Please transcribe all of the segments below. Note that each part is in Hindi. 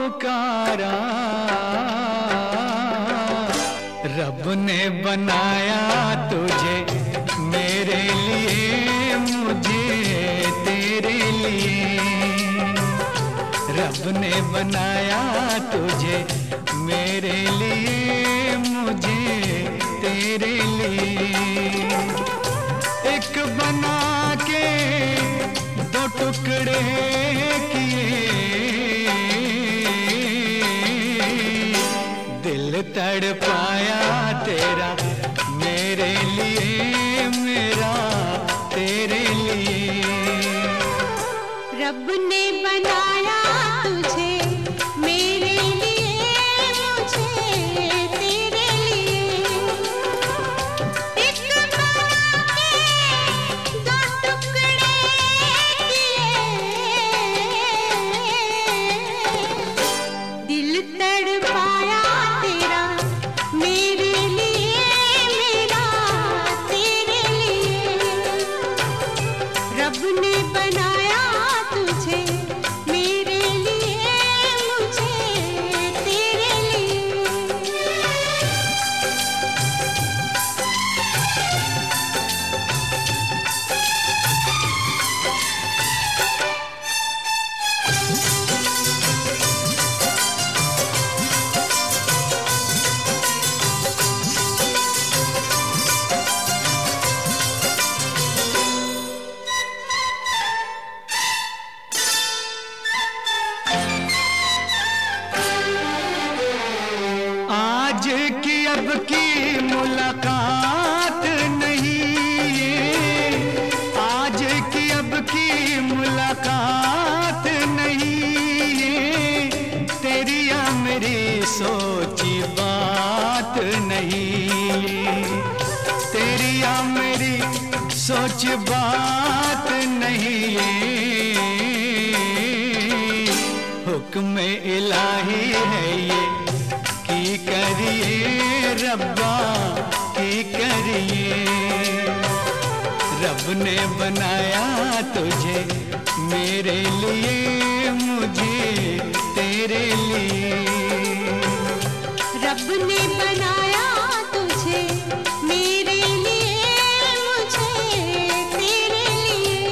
पुकारा, रब ने बनाया तुझे मेरे लिए, मुझे तेरे लिए। रब ने बनाया तुझे मेरे लिए, मुझे तेरे लिए। एक बना के दो टुकड़े किए, दिल तड़पाया तेरा मेरे लिए, मेरा तेरे लिए। रब ने बनाया तुझे मेरे लिए, मुझे तेरे लिए। एक बना के दो टुकड़े किए, दिल तड़पाया तेरा मेरे लिए, मेरा तेरे लिए। रब ने बनाया तुझे मेरे लिए, मुझे तेरे लिए। आज की अब की मुलाकात नहीं ये, आज की अब की मुलाकात नहीं ये, तेरी या मेरी सोची बात नहीं ये, तेरी या मेरी सोच बात नहीं ये। हुक्म इलाही है ये, की करिए रब्बा की करिए। रब ने बनाया तुझे मेरे लिए, मुझे तेरे लिए। रब ने बनाया तुझे मेरे लिए, मुझे तेरे लिए।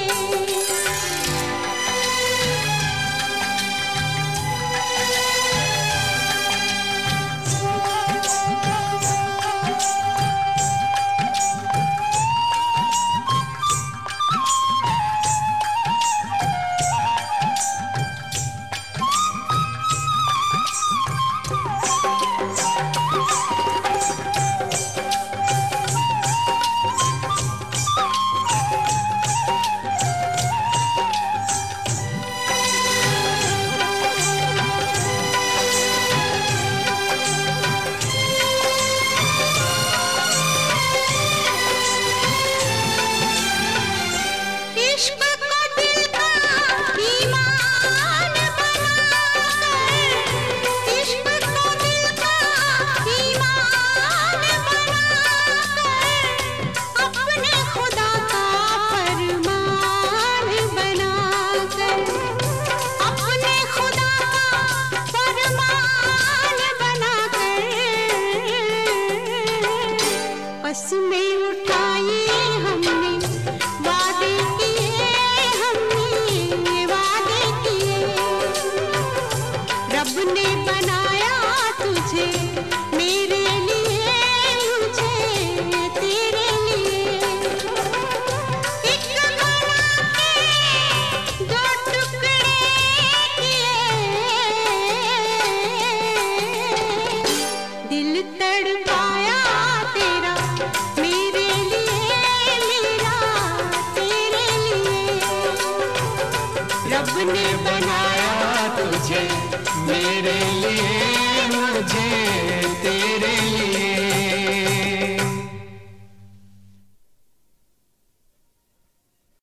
इश्क को दिल का ईमान बनाकर, इश्क को दिल का ईमान बनाकर, अपने खुदा का फरमान बनाकर, अपने खुदा का फरमान बनाकर, बस में उठाई हमने वादे किए, हमने वादे किए। रब ने बनाया तुझे मेरे लिए, मुझे तेरे लिए। एक बना के दो टुकड़े किए, दिल तड़पाया तेरा मेरे लिए, मेरा तेरे लिए। रब ने बनाया तुझे मेरे लिए, मुझे तेरे लिए।